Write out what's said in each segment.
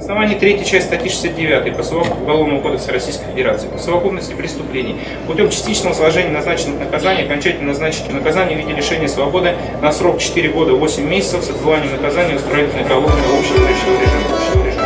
основании 3 части статьи 69 Уголовного кодекса Российской Федерации по совокупности преступлений путем частичного сложения назначенных наказаний окончательно назначить наказание в виде лишения свободы на срок 4 года 8 месяцев с отбыванием наказания в исправительной колонии общего режима.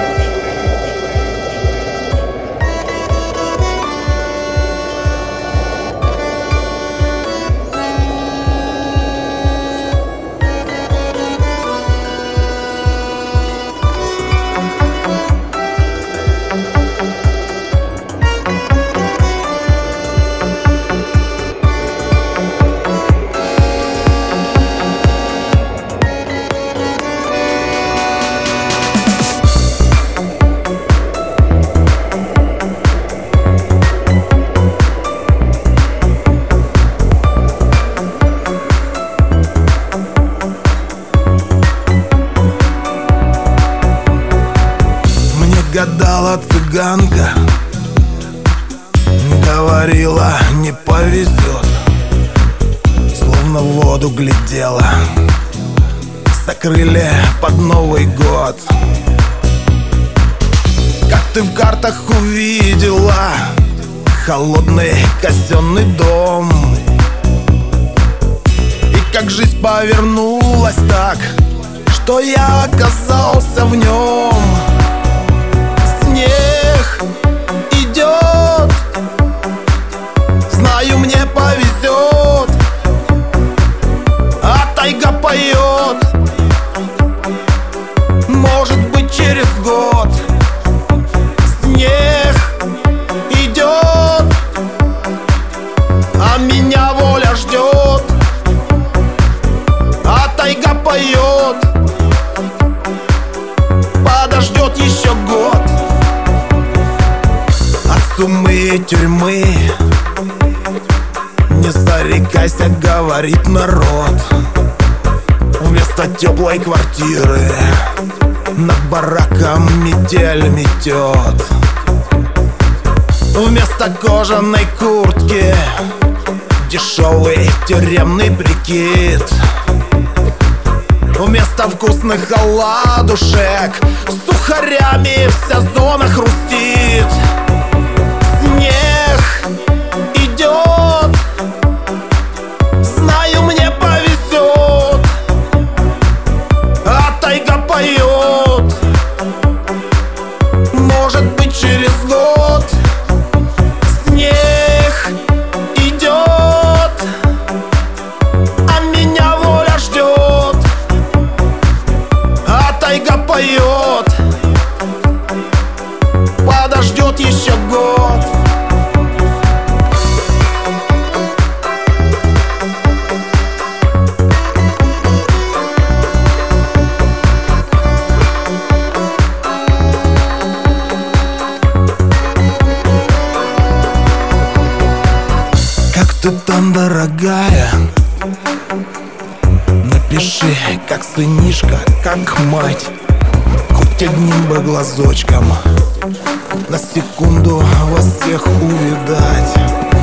Гадала цыганка, говорила, не повезет, словно в воду глядела, закрыли под Новый год. Как ты в картах увидела холодный казенный дом, и как жизнь повернулась так, что я оказался в нем. Снег идет, знаю, мне повезет, а тайга поет, может быть, через год. Снег идет, а меня воля ждет, а тайга поет, подождет еще год. Суммы и тюрьмы не зарекайся, говорит народ. Вместо теплой квартиры над бараком метель метет. Вместо кожаной куртки дешевый тюремный прикид. Вместо вкусных оладушек с сухарями вся зона хрустит. Снег идет, знаю, мне повезет, а тайга поет, может быть, через год. Снег идет, а меня воля ждет, а тайга поет, подождет еще год. Ты там, дорогая, напиши, как сынишка, как мать, хоть одним бы глазочком на секунду вас всех увидать.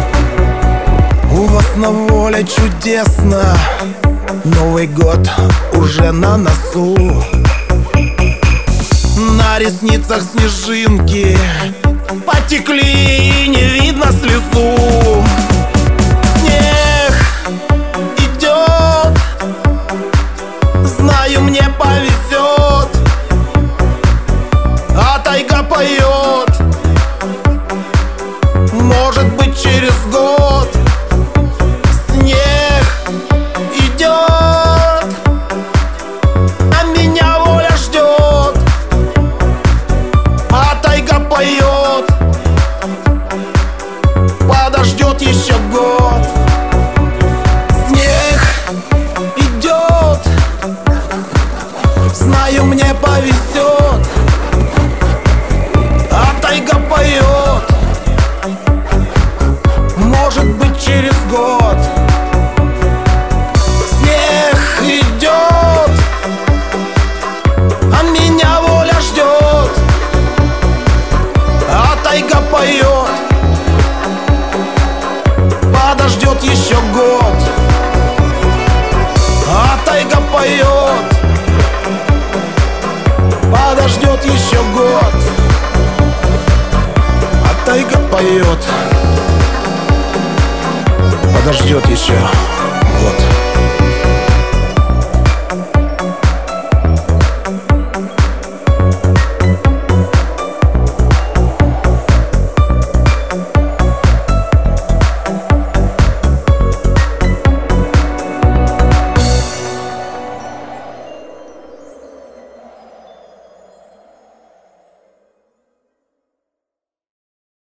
У вас на воле чудесно, Новый год уже на носу. На ресницах снежинки потекли и не видно слезу. Знаю, мне повезет, а тайга поет, может быть, через год. Снег идет, а меня воля ждет, а тайга поет, подождет еще год. Снег идет, знаю, мне повезет, а тайга поет, может быть, через год. Снег идет, а меня воля ждет, а тайга поет, подождет еще год, а тайга поет, подождет еще год. поет, подождет еще.